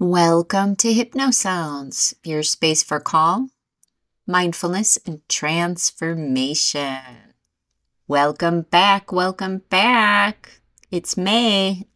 Welcome to HypnoSounds, your space for calm, mindfulness, and transformation. Welcome back. It's May.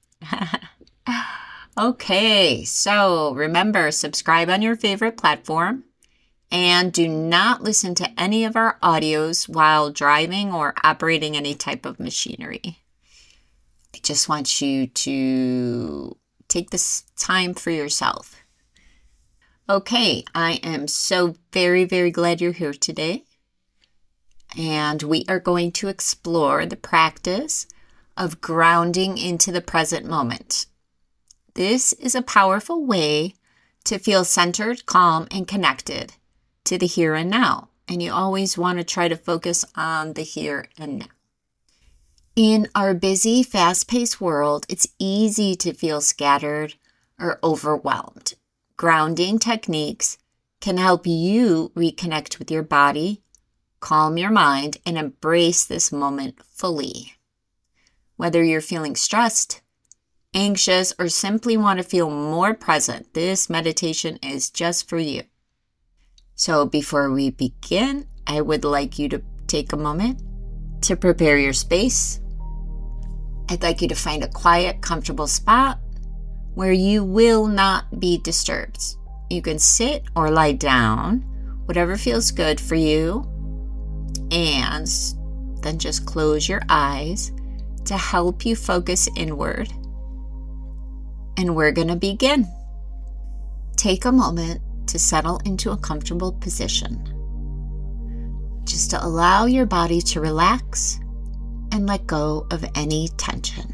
Okay, so remember, subscribe on your favorite platform and do not listen to any of our audios while driving or operating any type of machinery. I just want you to take this time for yourself. Okay, I am so very, very glad you're here today. And we are going to explore the practice of grounding into the present moment. This is a powerful way to feel centered, calm, and connected to the here and now. And you always want to try to focus on the here and now. In our busy, fast-paced world, it's easy to feel scattered or overwhelmed. Grounding techniques can help you reconnect with your body, calm your mind, and embrace this moment fully. Whether you're feeling stressed, anxious, or simply want to feel more present, this meditation is just for you. So before we begin, I would like you to take a moment to prepare your space. I'd like you to find a quiet, comfortable spot where you will not be disturbed. You can sit or lie down, whatever feels good for you, and then just close your eyes to help you focus inward. And we're going to begin. Take a moment to settle into a comfortable position, just to allow your body to relax and let go of any tension.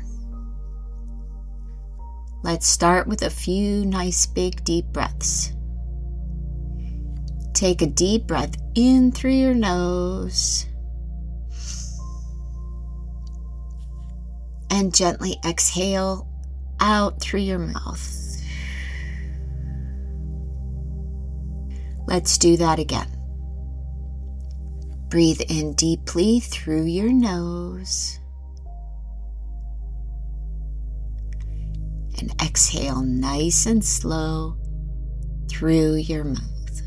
Let's start with a few nice big deep breaths. Take a deep breath in through your nose and gently exhale out through your mouth. Let's do that again. Breathe in deeply through your nose and exhale nice and slow through your mouth.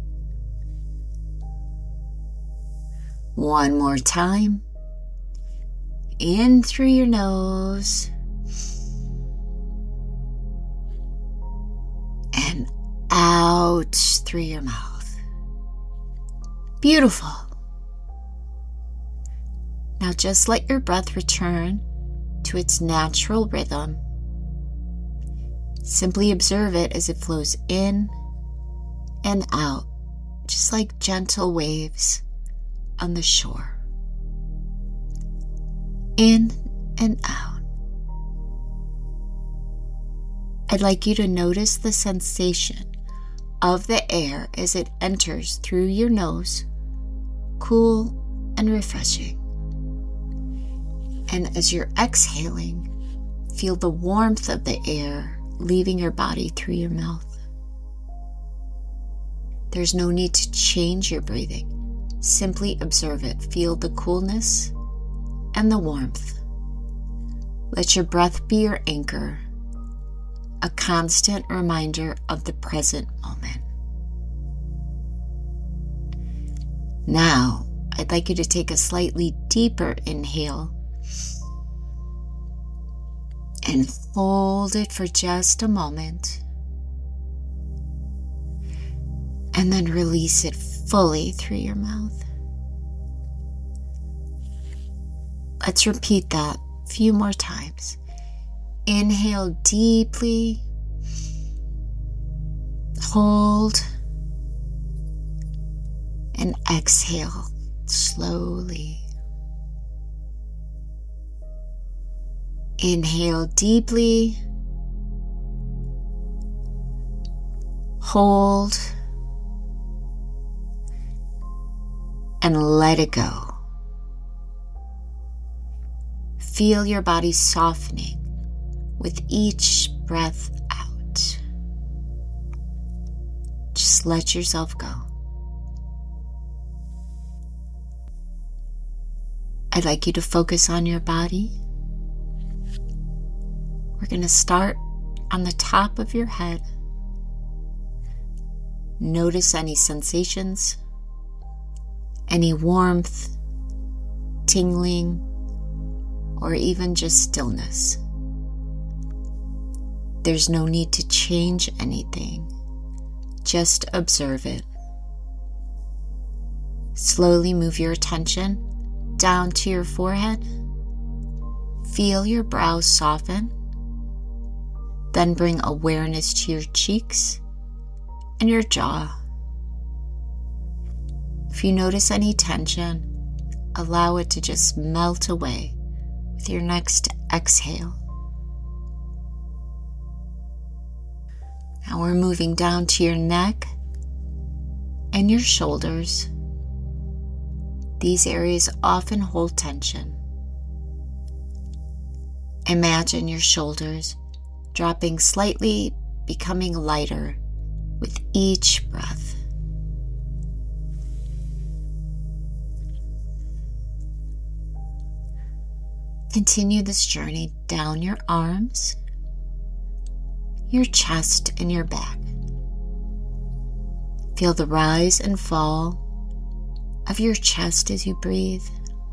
One more time. In through your nose and out through your mouth. Beautiful. Now just let your breath return to its natural rhythm. Simply observe it as it flows in and out, just like gentle waves on the shore. In and out. I'd like you to notice the sensation of the air as it enters through your nose, cool and refreshing. And as you're exhaling, feel the warmth of the air leaving your body through your mouth. There's no need to change your breathing. Simply observe it. Feel the coolness and the warmth. Let your breath be your anchor, a constant reminder of the present moment. Now, I'd like you to take a slightly deeper inhale and hold it for just a moment. And then release it fully through your mouth. Let's repeat that a few more times. Inhale deeply. Hold. And exhale slowly. Inhale deeply. Hold. And let it go. Feel your body softening with each breath out. Just let yourself go. I'd like you to focus on your body. We're going to start on the top of your head. Notice any sensations, any warmth, tingling, or even just stillness. There's no need to change anything. Just observe it. Slowly move your attention down to your forehead. Feel your brows soften. Then bring awareness to your cheeks and your jaw. If you notice any tension, allow it to just melt away with your next exhale. Now we're moving down to your neck and your shoulders. These areas often hold tension. Imagine your shoulders dropping slightly, becoming lighter with each breath. Continue this journey down your arms, your chest, and your back. Feel the rise and fall of your chest as you breathe.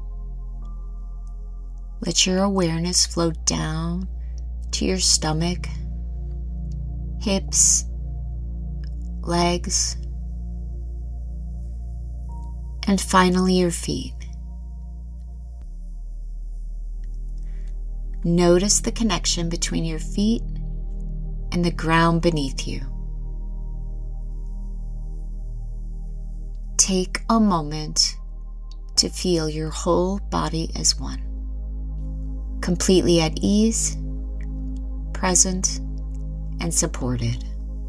Let your awareness flow down to your stomach, hips, legs, and finally your feet. Notice the connection between your feet and the ground beneath you. Take a moment to feel your whole body as one, completely at ease, present, and supported.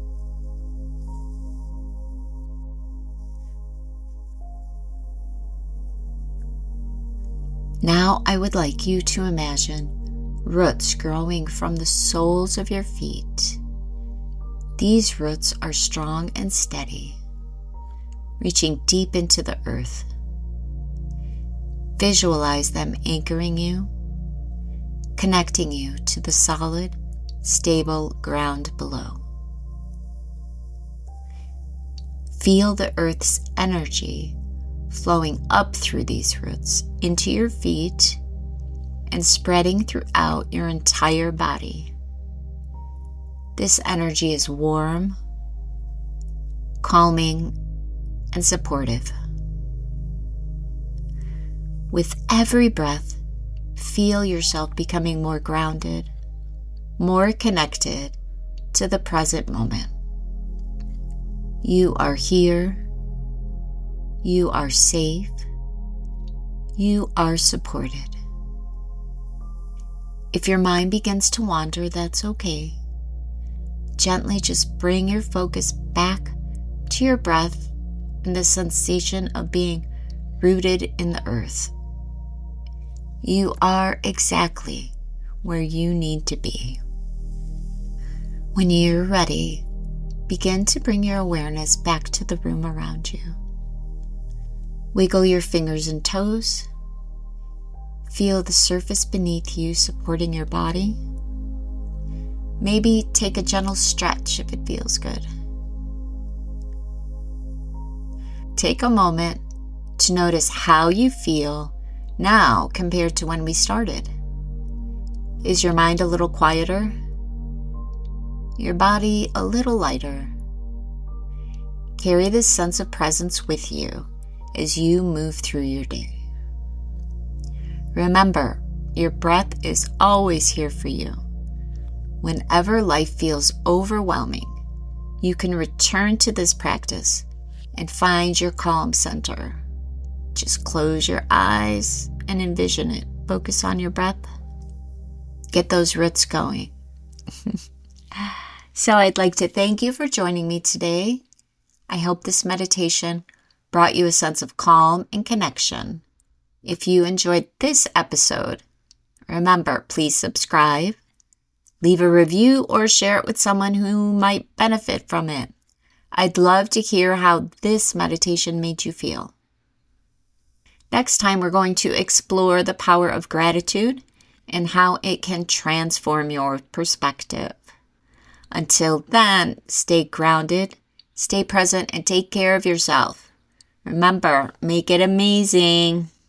Now I would like you to imagine roots growing from the soles of your feet. These roots are strong and steady, reaching deep into the earth. Visualize them anchoring you, connecting you to the solid, stable ground below. Feel the earth's energy flowing up through these roots into your feet and spreading throughout your entire body. This energy is warm, calming, and supportive. With every breath, feel yourself becoming more grounded, more connected to the present moment. You are here. You are safe. You are supported. If your mind begins to wander, that's okay. Gently just bring your focus back to your breath and the sensation of being rooted in the earth. You are exactly where you need to be. When you're ready, begin to bring your awareness back to the room around you. Wiggle your fingers and toes. Feel the surface beneath you supporting your body. Maybe take a gentle stretch if it feels good. Take a moment to notice how you feel now compared to when we started. Is your mind a little quieter? Your body a little lighter? Carry this sense of presence with you as you move through your day. Remember, your breath is always here for you. Whenever life feels overwhelming, you can return to this practice and find your calm center. Just close your eyes and envision it. Focus on your breath. Get those roots going. So I'd like to thank you for joining me today. I hope this meditation brought you a sense of calm and connection. If you enjoyed this episode, remember, please subscribe, leave a review, or share it with someone who might benefit from it. I'd love to hear how this meditation made you feel. Next time, we're going to explore the power of gratitude and how it can transform your perspective. Until then, stay grounded Stay present and take care of yourself. Remember, make it amazing.